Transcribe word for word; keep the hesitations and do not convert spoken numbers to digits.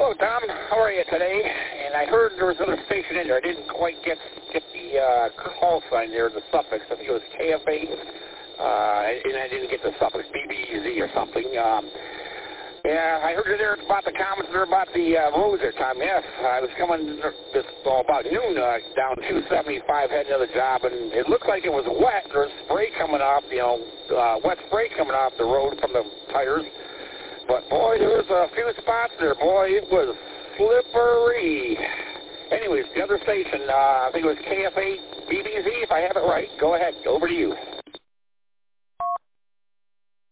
Hello, Tom. How are you today? And I heard there was another station in there. I didn't quite get get the uh, call sign there, the suffix. I think it was K F A, uh, and I didn't get the suffix, B B Z or something. Um, yeah, I heard you there about the comments there about the uh, roads there, Tom. Yes, I was coming this well, about noon uh, down two seventy-five, had another job, and it looked like it was wet. There was spray coming off, you know, uh, wet spray coming off the road from the tires. But, boy, there was a few spots there, boy. It was slippery. Anyways, the other station, uh, I think it was K F A B B Z, if I have it right. Go ahead. Over to you.